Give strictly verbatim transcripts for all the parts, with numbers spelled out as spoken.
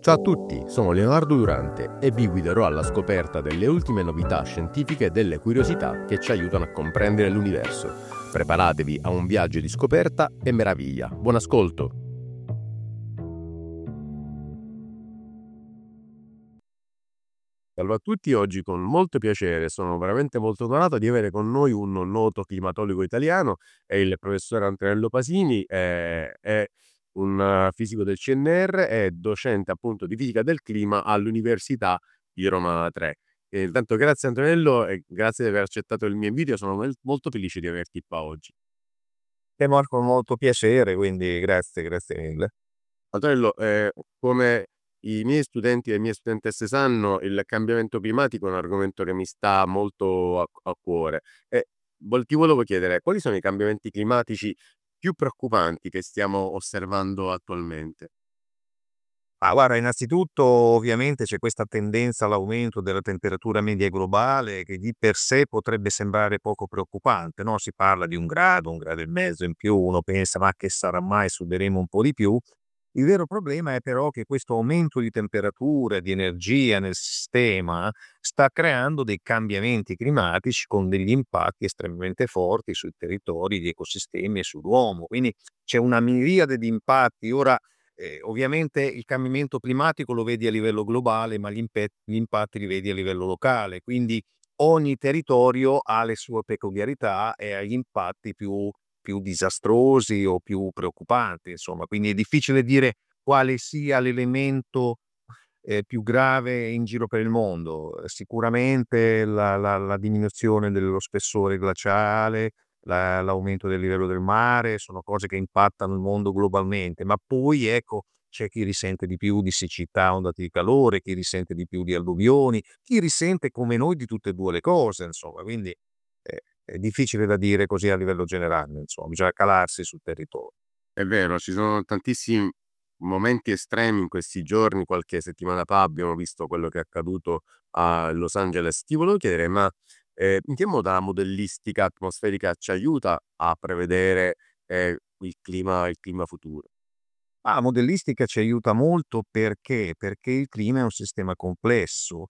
Ciao a tutti, sono Leonardo Durante e vi guiderò alla scoperta delle ultime novità scientifiche e delle curiosità che ci aiutano a comprendere l'universo. Preparatevi a un viaggio di scoperta e meraviglia. Buon ascolto! Salve a tutti, oggi con molto piacere sono veramente molto onorato di avere con noi un noto climatologo italiano, è il professor Antonello Pasini, eh, è un eh, fisico del C N R e docente appunto di fisica del clima all'Università di Roma tre. E intanto grazie Antonello e grazie di aver accettato il mio invito, sono mel- molto felice di averti qua oggi. E Marco, molto piacere, quindi grazie, grazie mille. Antonello, eh, come i miei studenti e le mie studentesse sanno, il cambiamento climatico è un argomento che mi sta molto a, a cuore. E vol- ti volevo chiedere, quali sono i cambiamenti climatici più preoccupanti che stiamo osservando attualmente? Ma guarda, innanzitutto ovviamente c'è questa tendenza all'aumento della temperatura media globale che di per sé potrebbe sembrare poco preoccupante, no? Si parla di un grado, un grado e mezzo in più, uno pensa ma che sarà mai, suderemo un po' di più. Il vero problema è però che questo aumento di temperatura, di energia nel sistema sta creando dei cambiamenti climatici con degli impatti estremamente forti sui territori, gli ecosistemi e sull'uomo. Quindi c'è una miriade di impatti. Ora, eh, ovviamente il cambiamento climatico lo vedi a livello globale, ma gli, impe- gli impatti li vedi a livello locale. Quindi ogni territorio ha le sue peculiarità e ha gli impatti più più disastrosi o più preoccupanti, insomma. Quindi è difficile dire quale sia l'elemento, ehm, più grave in giro per il mondo. Ehm, sicuramente la la la diminuzione dello spessore glaciale, la l'aumento del livello del mare, sono cose che impattano il mondo globalmente, ma poi ecco, c'è chi risente di più di siccità, ondate di calore, chi risente di più di alluvioni, chi risente come noi di tutte e due le cose, insomma. Quindi è è difficile da dire così a livello generale, insomma, bisogna calarsi sul territorio. È vero, ci sono tantissimi momenti estremi in questi giorni. Qualche settimana fa abbiamo visto quello che è accaduto a Los Angeles. Ti volevo chiedere, ma eh, in che modo la modellistica atmosferica ci aiuta a prevedere eh, il clima, il clima futuro? Ma la modellistica ci aiuta molto perché? Perché il clima è un sistema complesso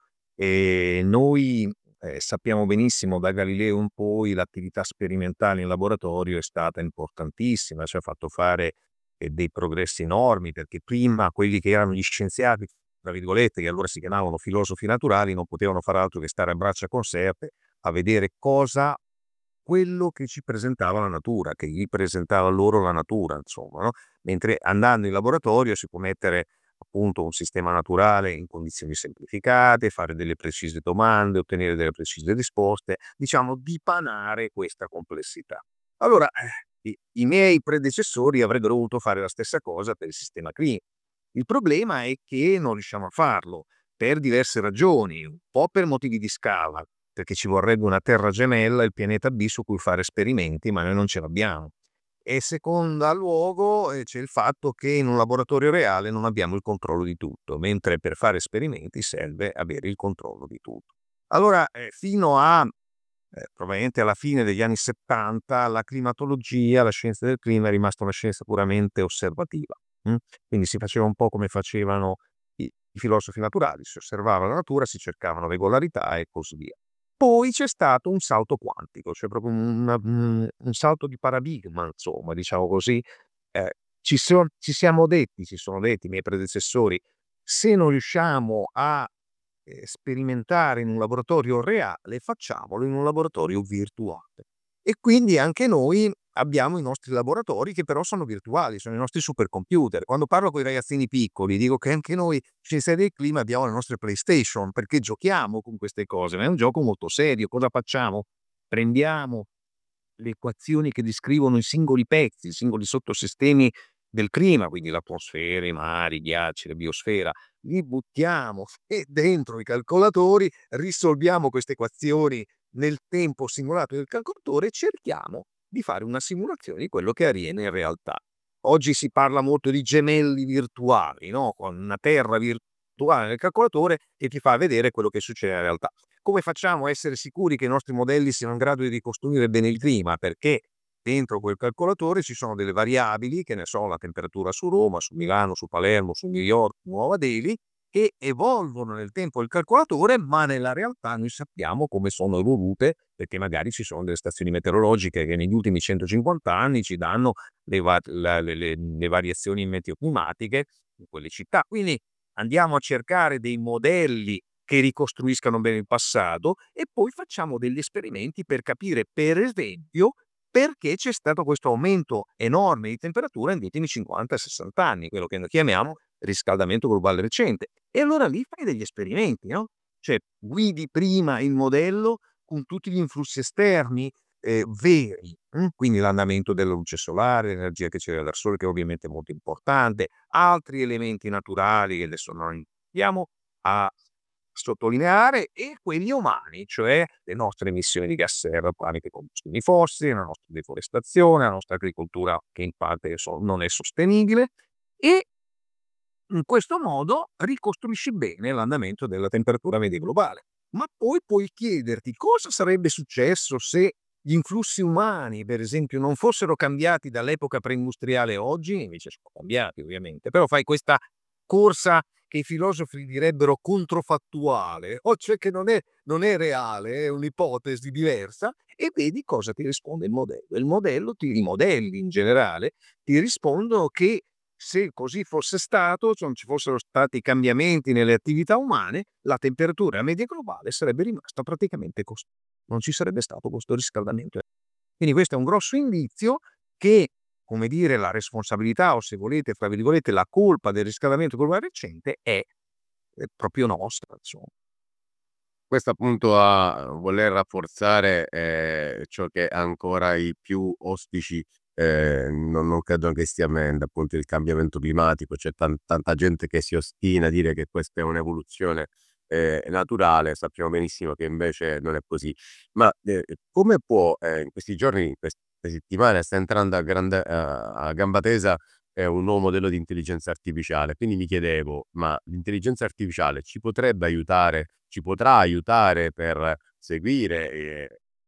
e noi, ehm, sappiamo benissimo da Galileo in poi l'attività sperimentale in laboratorio è stata importantissima, ci ha fatto fare, ehm, dei progressi enormi, perché prima quelli che erano gli "scienziati", tra virgolette, che allora si chiamavano filosofi naturali, non potevano far altro che stare a braccia conserte a vedere cosa quello che ci presentava la natura, che gli presentava loro la natura, insomma, no, mentre andando in laboratorio si può mettere appunto un sistema naturale in condizioni semplificate, fare delle precise domande, ottenere delle precise risposte, diciamo dipanare questa complessità. Allora, eh, i i miei predecessori avrebbero dovuto fare la stessa cosa per il sistema cli il problema è che non riusciamo a farlo per diverse ragioni, un po' per motivi di scala, perché ci vorrebbe una terra gemella, il pianeta B su cui fare esperimenti, ma noi non ce l'abbiamo. E seconda luogo, ehm, c'è il fatto che in un laboratorio reale non abbiamo il controllo di tutto, mentre per fare esperimenti serve avere il controllo di tutto. Allora, ehm, fino a, ehm, probabilmente alla fine degli anni 'settanta, la climatologia, la scienza del clima è rimasta una scienza puramente osservativa, mh, quindi si faceva un po' come facevano i i filosofi naturali, si osservava la natura, si cercavano regolarità e così via. Poi c'è stato un salto quantico, cioè proprio un mhmm, un salto di paradigma insomma, diciamo così. Ehm, ci son ci siamo detti si sono detti i miei predecessori: "Se non riusciamo a, ehm, sperimentare in un laboratorio reale, facciamolo in un laboratorio virtuale." E quindi anche noi abbiamo i nostri laboratori che però sono virtuali, sono i nostri supercomputer. Quando parlo coi ragazzini piccoli dico che anche noi scienziati del clima abbiamo le nostre PlayStation, perché giochiamo con queste cose, ma è un gioco molto serio. Cosa facciamo? Prendiamo le equazioni che descrivono i singoli pezzi, i singoli sottosistemi del clima, quindi l'atmosfera, i mari, i ghiacci, la biosfera, li buttiamo e dentro i calcolatori, risolviamo queste equazioni nel tempo simulato del calcolatore e cerchiamo di fare una simulazione di quello che avviene in realtà. Oggi si parla molto di gemelli virtuali, no? Con una terra virtuale nel calcolatore che ti fa vedere quello che succede in realtà. Come facciamo a essere sicuri che i nostri modelli siano in grado di ricostruire bene il clima? Perché dentro quel calcolatore ci sono delle variabili, che ne so, la temperatura su Roma, su Milano, su Palermo, su New York, Nuova Delhi, che evolvono nel tempo il calcolatore, ma nella realtà noi sappiamo come sono evolute, perché magari ci sono delle stazioni meteorologiche che negli ultimi centocinquanta anni ci danno le, va- la- le- le- le variazioni meteoclimatiche in quelle città. Quindi andiamo a cercare dei modelli che ricostruiscano bene il passato e poi facciamo degli esperimenti per capire, per esempio, perché c'è stato questo aumento enorme di temperatura negli ultimi cinquanta sessanta anni, quello che noi chiamiamo riscaldamento globale recente. E allora lì fai degli esperimenti, no? Cioè guidi prima il modello con tutti gli influssi esterni eh, veri, mh? Quindi l'andamento della luce solare, l'energia che c'era dal sole, che ovviamente è molto importante, altri elementi naturali che adesso non andiamo a sottolineare, e quelli umani, cioè le nostre emissioni di gas serra tramite combustibili fossili, la nostra deforestazione, la nostra agricoltura che in parte so- non è sostenibile, e in questo modo ricostruisci bene l'andamento della temperatura media globale. Ma poi puoi chiederti cosa sarebbe successo se gli influssi umani, per esempio, non fossero cambiati dall'epoca preindustriale a oggi. Invece sono cambiati ovviamente, però fai questa corsa che i filosofi direbbero controfattuale, o cioè che non è, non è reale, è un'ipotesi diversa, e vedi cosa ti risponde il modello. Il modello, ti, i modelli in generale, ti rispondono che se così fosse stato, cioè non ci fossero stati cambiamenti nelle attività umane, la temperatura media globale sarebbe rimasta praticamente costante. Non ci sarebbe stato questo riscaldamento. Quindi questo è un grosso indizio che, come dire, la responsabilità, o se volete, fra virgolette, la colpa del riscaldamento globale recente è, è proprio nostra, insomma. Questo appunto a voler rafforzare, ehm, ciò che ancora i più ostici, ehm, non non credo che stia avvenendo, appunto il cambiamento climatico. C'è tan tanta gente che si ostina a dire che questa è un'evoluzione, ehm, naturale, sappiamo benissimo che invece non è così. Ma, ehm, come può, ehm, in questi giorni, in queste settimane sta entrando a grande a a gamba tesa, ehm, un nuovo modello di intelligenza artificiale. Quindi mi chiedevo: ma l'intelligenza artificiale ci potrebbe aiutare, ci potrà aiutare per seguire, ehm,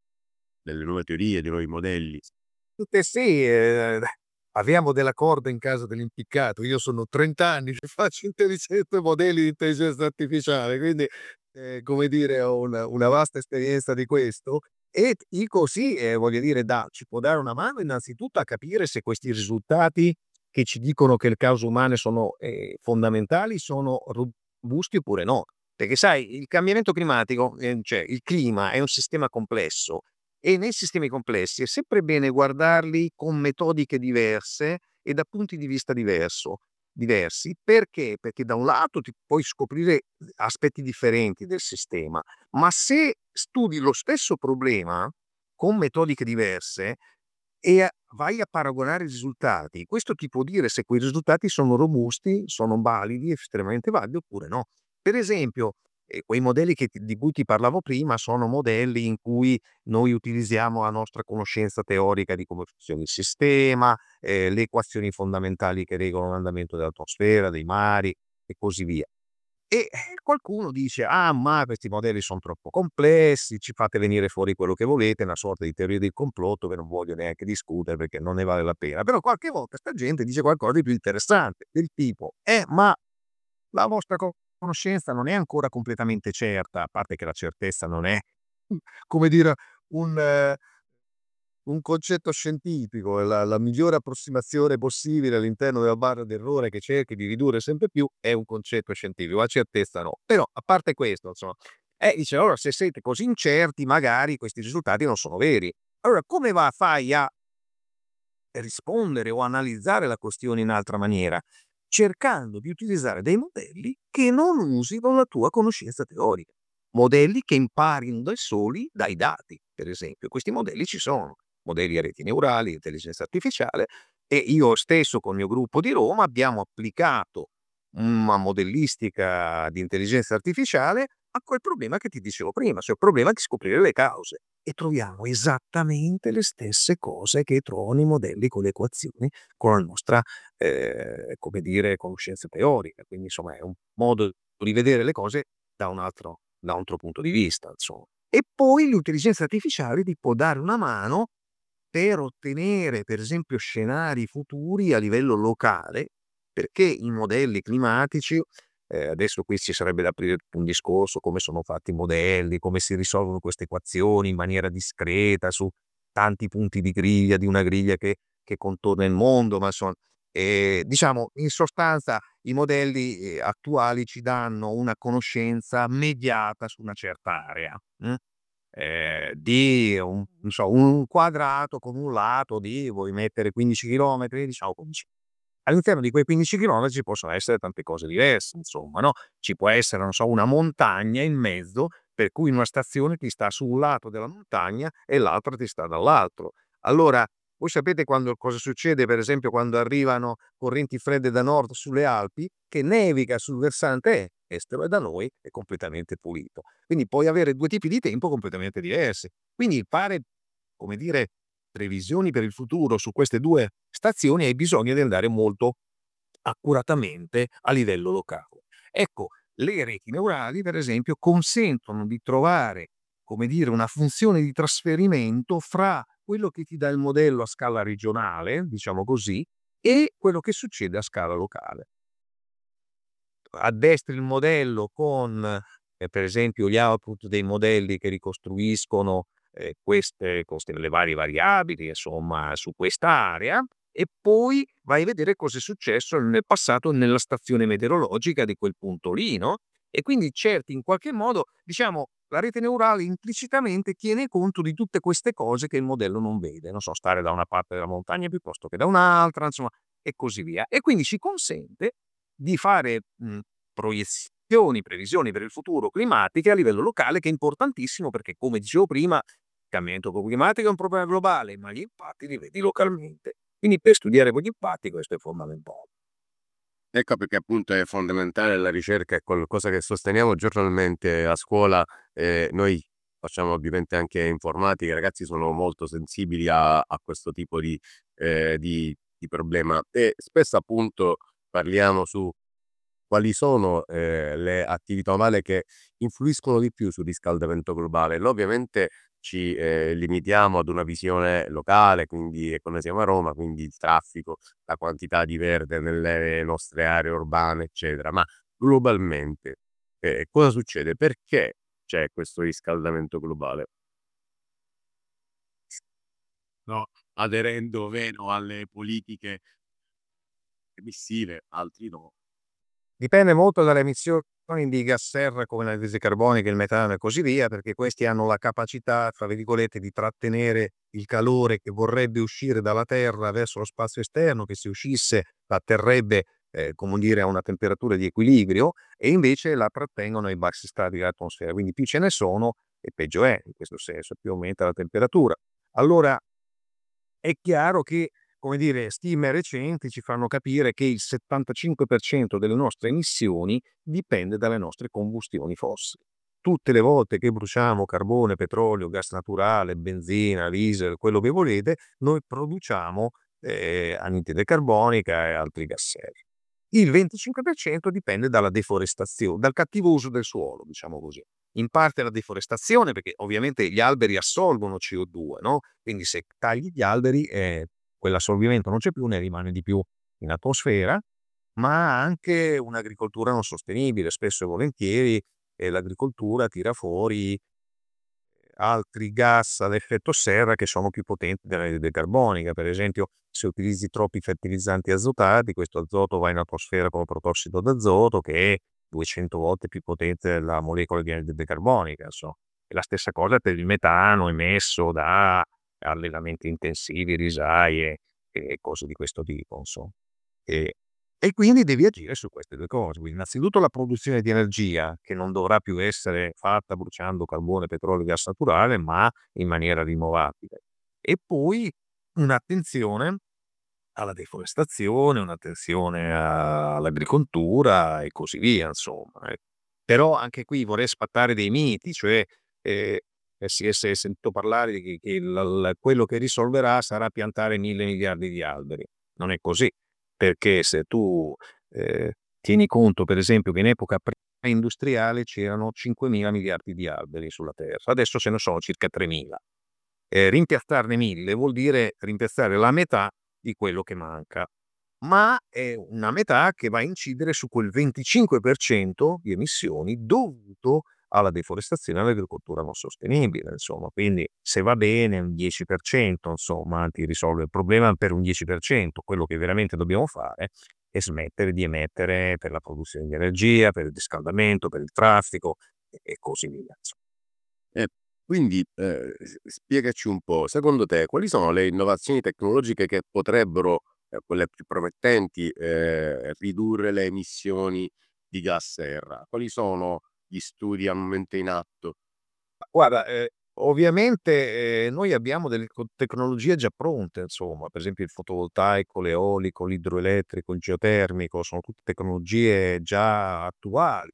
delle nuove teorie, dei nuovi modelli? Tutte sì, ehm, abbiamo della corda in casa dell'impiccato. Io sono trenta anni che faccio intelligenza modelli di intelligenza artificiale, quindi, ehm, come dire, ho una una vasta esperienza di questo, e t dico sì, ehm, voglio dire, dà ci può dare una mano innanzitutto a capire se questi risultati che ci dicono che le cause umane sono, ehm, fondamentali, sono robusti oppure no. Perché sai, il cambiamento climatico, ehm, cioè il clima è un sistema complesso, e nei sistemi complessi è sempre bene guardarli con metodiche diverse e da punti di vista diverso diversi. Perché? Perché da un lato ti puoi scoprire aspetti differenti del sistema, ma se studi lo stesso problema con metodiche diverse e a vai a paragonare i risultati, questo ti può dire se quei risultati sono robusti, sono validi, estremamente validi oppure no. Per esempio, ehm, quei modelli che ti di cui ti parlavo prima sono modelli in cui noi utilizziamo la nostra conoscenza teorica di come funziona il sistema, ehm, le equazioni fondamentali che regolano l'andamento dell'atmosfera, dei mari e così via. E, eh, qualcuno dice: "Ah, ma questi modelli son troppo complessi, ci fate venire fuori quello che volete, una sorta di teoria del complotto che non voglio neanche discutere perché non ne vale la pena." Però qualche volta 'sta gente dice qualcosa di più interessante, del tipo: "Eh, ma la vostra co conoscenza non è ancora completamente certa", a parte che la certezza non è, mhmm, come dire, un eh, un concetto scientifico, è la la migliore approssimazione possibile all'interno della barra d'errore che cerchi di ridurre sempre più, è un concetto scientifico, la certezza no. Però a parte questo, insomma, eh, dice: "Allora se siete così incerti, magari questi risultati non sono veri." Allora come va fai a rispondere o analizzare la questione in altra maniera? Cercando di utilizzare dei modelli che non usino la tua conoscenza teorica. Modelli che imparino da soli dai dati, per esempio. Questi modelli ci sono, modelli a reti neurali, intelligenza artificiale, e io stesso col mio gruppo di Roma abbiamo applicato una modellistica di intelligenza artificiale a quel problema che ti dicevo prima, cioè il problema di scoprire le cause. E troviamo esattamente le stesse cose che trovano i modelli con le equazioni, con la nostra, ehm, come dire, conoscenza teorica. Quindi insomma è un modo di vedere le cose da un altro da un altro punto di vista, insomma. E poi l'intelligenza artificiale ti può dare una mano per ottenere per esempio scenari futuri a livello locale, perché i modelli climatici, ehm, adesso qui ci sarebbe da aprire un discorso, come sono fatti i modelli, come si risolvono queste equazioni in maniera discreta su tanti punti di griglia, di una griglia che che contorna il mondo, ma insomma, ehm, diciamo in sostanza i modelli, ehm, attuali ci danno una conoscenza mediata su una certa area, mh, ehm, di un non so, un quadrato con un lato di vuoi mettere quindici chilometri, diciamo quindici. All'interno di quei quindici chilometri ci possono essere tante cose diverse, insomma, no, ci può essere, non so, una montagna in mezzo, per cui una stazione ti sta su un lato della montagna e l'altra ti sta dall'altro. Allora, voi sapete quando cosa succede, per esempio, quando arrivano correnti fredde da nord sulle Alpi, che nevica sul versante estero e da noi è completamente pulito. Quindi puoi avere due tipi di tempo completamente diversi. Quindi fare, come dire, previsioni per il futuro su queste due stazioni hai bisogno di andare molto accuratamente a livello locale. Ecco, le reti neurali per esempio consentono di trovare, come dire, una funzione di trasferimento fra quello che ti dà il modello a scala regionale, diciamo così, e quello che succede a scala locale. Addestri il modello con, ehm, per esempio gli output dei modelli che ricostruiscono, ehm, queste queste le varie variabili, insomma, su quest'area, e poi vai a vedere cosa è successo nel passato nella stazione meteorologica di quel punto lì, no, e quindi cerchi in qualche modo diciamo, la rete neurale implicitamente tiene conto di tutte queste cose che il modello non vede, non so, stare da una parte della montagna piuttosto che da un'altra, insomma, e così via. E quindi ci consente di fare, mhmm, proiezioni, previsioni per il futuro climatiche a livello locale, che è importantissimo perché, come dicevo prima, il cambiamento climatico è un problema globale, ma gli impatti li vedi localmente. Quindi per studiare quegli impatti questo è fondamentale. Ecco perché appunto è fondamentale la ricerca, è qualcosa che sosteniamo giornalmente a scuola. Ehm, noi facciamo ovviamente anche informatica, i ragazzi sono molto sensibili a a questo tipo di ehm, di di problema e spesso appunto parliamo su quali sono, ehm, le attività umane che influiscono di più sul riscaldamento globale. Noi ovviamente ci, ehm, limitiamo ad una visione locale, quindi e come siamo a Roma, quindi il traffico, la quantità di verde nelle nostre aree urbane, eccetera. Ma globalmente, ehm, cosa succede? Perché c'è questo riscaldamento globale? No, aderendo o meno alle politiche emissive, altri no. Dipende molto dalle emissioni di gas serra come l'anidride carbonica, il metano e così via, perché questi hanno la capacità, fra virgolette, di trattenere il calore che vorrebbe uscire dalla Terra verso lo spazio esterno, che se uscisse la terrebbe, ehm, come dire, a una temperatura di equilibrio, e invece la trattengono ai bassi strati dell'atmosfera. Quindi più ce ne sono e peggio è, in questo senso, più aumenta la temperatura. Allora è chiaro che, come dire, stime recenti ci fanno capire che il settantacinque per cento delle nostre emissioni dipende dalle nostre combustioni fossili. Tutte le volte che bruciamo carbone, petrolio, gas naturale, benzina, diesel, quello che volete, noi produciamo, ehm, anidride carbonica e altri gas seri. Il venticinque per cento dipende dalla deforestazio dal cattivo uso del suolo, diciamo così. In parte la deforestazione, perché ovviamente gli alberi assorbono C O due, no, quindi se tagli gli alberi, ehm, quell'assorbimento non c'è più, ne rimane di più in atmosfera, ma anche un'agricoltura non sostenibile. Spesso e volentieri, ehm, l'agricoltura tira fuori altri gas ad effetto serra che sono più potenti dell'anidride carbonica. Per esempio, se utilizzi troppi fertilizzanti azotati, questo azoto va in atmosfera come protossido d'azoto, che è duecento volte più potente della molecola di anidride carbonica, inso e la stessa cosa per il metano emesso da allevamenti intensivi, risaie e cose di questo tipo, insom e e quindi devi agire su queste due cose. Quindi innanzitutto la produzione di energia, che non dovrà più essere fatta bruciando carbone, petrolio, gas naturale, ma in maniera rinnovabile. E poi un'attenzione alla deforestazione, un'attenzione a all'agricoltura e così via, insomma, ec Però anche qui vorrei sfatare dei miti, cioè, ehm, eh si è si è sentito parlare di che che il l quello che risolverà sarà piantare mille miliardi di alberi. Non è così, perché se tu, ehm, tieni conto per esempio che in epoca pre-industriale c'erano cinquemila miliardi di alberi sulla Terra, adesso ce ne sono circa tremila. Ehm, rimpiazzarne mille vuol dire rimpiazzare la metà di quello che manca, ma è una metà che va a incidere su quel venticinque per cento di emissioni dovuto alla deforestazione e all'agricoltura non sostenibile, insomma. Quindi se va bene un dieci per cento, insomma, ti risolve il problema per un dieci per cento. Quello che veramente dobbiamo fare è smettere di emettere per la produzione di energia, per il riscaldamento, per il traffico e e così via, inso E quindi, ehm, s spiegaci un po', secondo te quali sono le innovazioni tecnologiche che potrebbero, ehm, quelle più promettenti, ehm, ridurre le emissioni di gas serra? Quali sono gli studi al momento in atto? Ma guarda, ehm, ovviamente, ehm, noi abbiamo delle co tecnologie già pronte, insomma, per esempio il fotovoltaico, l'eolico, l'idroelettrico, il geotermico, sono tutte tecnologie già attuali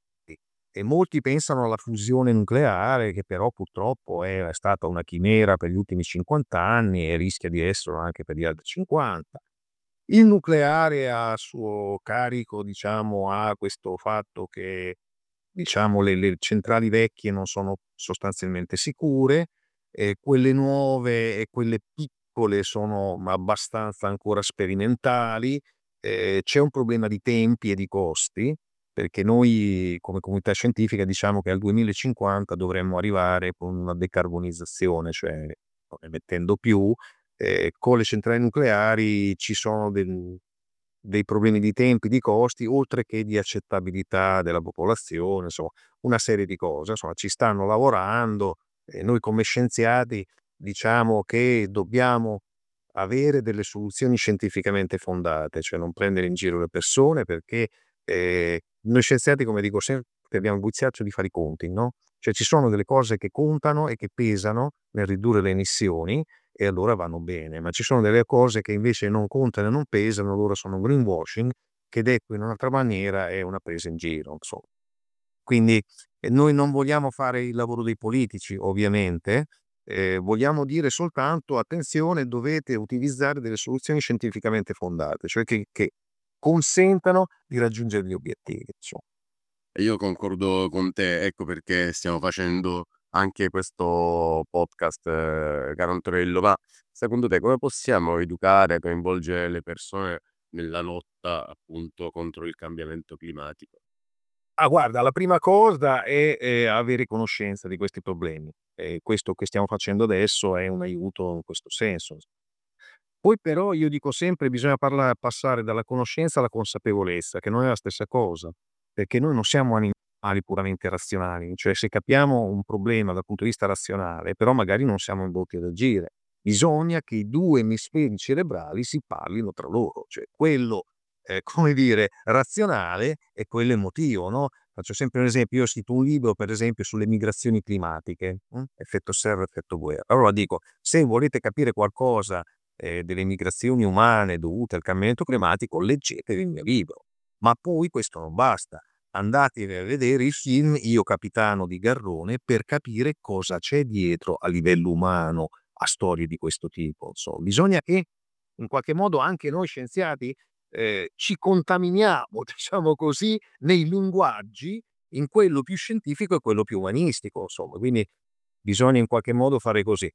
e molti pensano alla fusione nucleare che però purtroppo è è stata una chimera per gli ultimi cinquanta anni e rischia di esserlo anche per gli altri cinquanta. Il nucleare a suo carico, diciamo, ha questo fatto che, diciamo, le le centrali vecchie non sono sostanzialmente sicure, e quelle nuove e quelle piccole sono abbastanza ancora sperimentali. Ehm, c'è un problema di tempi e di costi, perché noi come comunità scientifica diciamo che al duemilacinquanta dovremmo arrivare con una decarbonizzazione, cioè non emettendo più. Ehm, con le centrali nucleari ci sono del dei problemi di tempi, di costi, oltre che di accettabilità della popolazione, insomma, una serie di cose. Insomma, ci stanno lavorando e noi come scienziati diciamo che dobbiamo avere delle soluzioni scientificamente fondate, cioè non prendere in giro le persone perché, ehm, noi scienziati, come dico sempre, abbiamo il viziaccio di fare i conti, no, cioè ci sono delle cose che contano e che pesano nel ridurre le emissioni e allora vanno bene, ma ci sono delle cose che invece non contano e non pesano, allora sono greenwashing, che detto in un'altra maniera è una presa in giro, inso Quindi, ehm, noi non vogliamo fare il lavoro dei politici ovviamente, ehm, vogliamo dire soltanto: "Attenzione, dovete utilizzare delle soluzioni scientificamente fondate", cioè che che consentano di raggiungere gli obiettivi, inso E io concordo con te, ecco perché stiamo facendo anche questo podcast, ehm, caro Antonello, ma secondo te come possiamo educare, coinvolgere le persone nella lotta appunto contro il cambiamento climatico? Ah guarda, la prima cosa è, ehm, avere conoscenza di questi problemi e questo che stiamo facendo adesso è un aiuto in questo senso. Poi però io dico sempre bisogna parla passare dalla conoscenza alla consapevolezza, che non è la stessa cosa, perché noi non siamo animali puramente razionali, cioè se capiamo un problema dal punto di vista razionale, però magari non siamo indotti ad agire. Bisogna che i due emisferi cerebrali si parlino tra loro, cioè quello, ehm, come dire, razionale e quello emotivo, no, faccio sempre un esempio: io ho scritto un libro, per esempio, sulle migrazioni climatiche, mh, effetto serra, effetto guerra. Allora dico: se volete capire qualcosa ehm, delle migrazioni umane dovute al cambiamento climatico, leggetevi il mio libro. Ma poi questo non basta. Andatevi a vedere il film Io capitano di Garrone per capire cosa c'è dietro a livello umano a storie di questo tipo, inso bisogna che in qualche modo anche noi scienziati, ehm, ci contaminiamo, diciamo così, nei linguaggi, in quello più scientifico e quello più umanistico, insomma. Quindi bisogna in qualche modo fare così.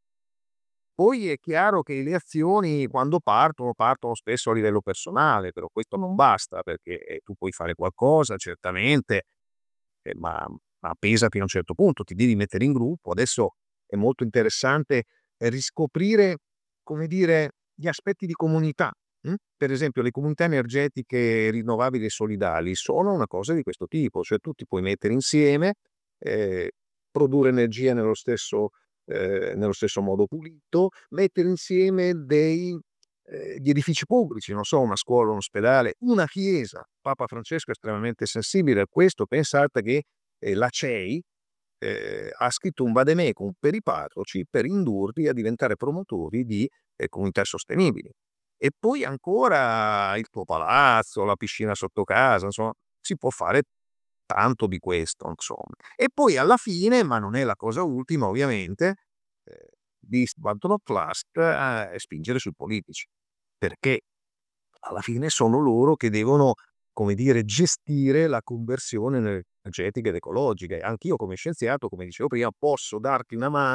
Poi è chiaro che le azioni quando partono, partono spesso a livello personale, però questo non basta perché, ehm, tu puoi fare qualcosa certamente, ehm, ma ma pesa fino a un certo punto, ti devi mettere in gruppo. Adesso è molto interessante riscoprire, come dire, gli aspetti di comunità, mh, per esempio le comunità energetiche rinnovabili e solidali sono una cosa di questo tipo, cioè tu ti puoi mettere insieme, ehm, produrre energia nello stesso ehm, nello stesso modo pulito, mettere insieme dei ehm, gli edifici pubblici, non so, una scuola, un ospedale, una chiesa. Papa Francesco è estremamente sensibile a questo, pensate che, ehm, la C E I, ehm, ha scritto un vademecum per i parroci per indurli a diventare promotori di, ehm, comunità sostenibili. E poi ancora il tuo palazzo, la piscina sotto casa, insomma, si può fare tanto di questo, insomma. E poi alla fine, ma non è la cosa ultima ovviamente, ehm, beast but not last, ehm, spingere sui politici, perché alla fine sono loro che devono, come dire, gestire la conversione energetica ed ecologica e anch'io come scienziato, come dicevo prima, posso darti una mano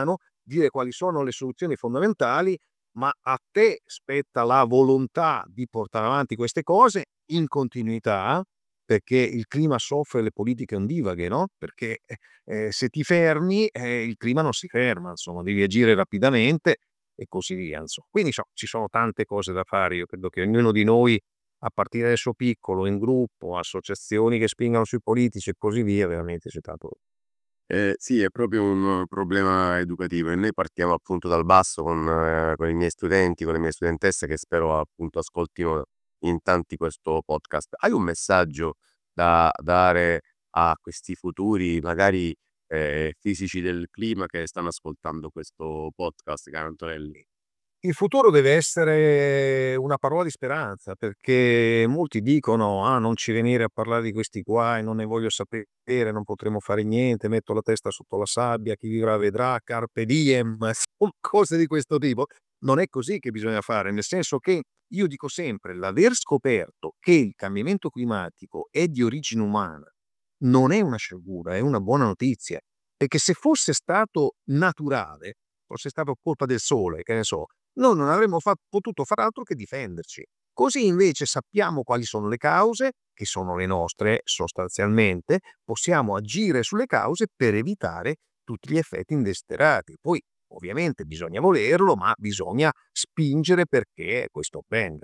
dire quali sono le soluzioni fondamentali, ma a te spetta la volontà di portare avanti queste cose in continuità, perché il clima soffre le politiche ondivaghe, no, perché, ehm, se ti fermi, eh, il clima non si ferma, insomma, devi agire rapidamente e così via, inso quindi so ci sono tante cose da fare. Io credo che ognuno di noi, a partire dal suo piccolo, in gruppo, associazioni che spingano sui politici e così via, veramente c'è tanto. Ehm, sì, è proprio un problema educativo e noi partiamo appunto dal basso con ehm, con i miei studenti, con le mie studentesse che spero appunto ascoltino in tanti questo podcast. Hai un messaggio da dare a questi futuri magari, ehm, fisici del clima che stanno ascoltando questo podcast, caro Antonelli? Il futuro deve essere una parola di speranza, perché molti dicono: "Ah, non ci venire a parlare di questi guai, non ne voglio sapere, non potremo fare niente, metto la testa sotto la sabbia, chi vivrà vedrà, carpe diem", insomma cose di questo tipo. Non è così che bisogna fare, nel senso che io dico sempre: l'aver scoperto che il cambiamento climatico è di origine umana non è una sciagura, è una buona notizia, perché se fosse stato naturale, fosse stato colpa del sole, che ne so, noi non avremmo fa potuto far altro che difenderci. Così invece sappiamo quali sono le cause, che sono le nostre sostanzialmente, possiamo agire sulle cause per evitare tutti gli effetti indesiderati. Poi ovviamente bisogna volerlo, ma bisogna spingere perché questo avvenga.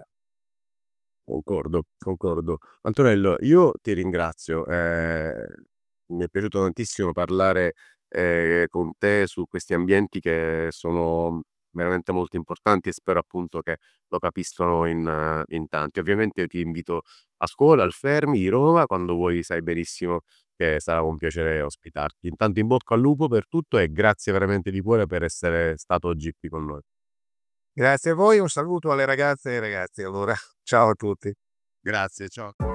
Concordo, concordo. Antonello, io ti ringrazio, ehm, mi è piaciuto tantissimo parlare, ehm, con te su questi ambienti che sono veramente molto importanti e spero appunto che lo capiscano in in tanti. Ovviamente io ti invito a scuola, al Fermi di Roma, quando vuoi sai benissimo che sarà un piacere ospitarti. Intanto in bocca al lupo per tutto e grazie veramente di cuore per essere stato oggi qui con noi. Grazie a voi, un saluto alle ragazze e ai ragazzi allora. Ciao a tutti. Grazie, ciao.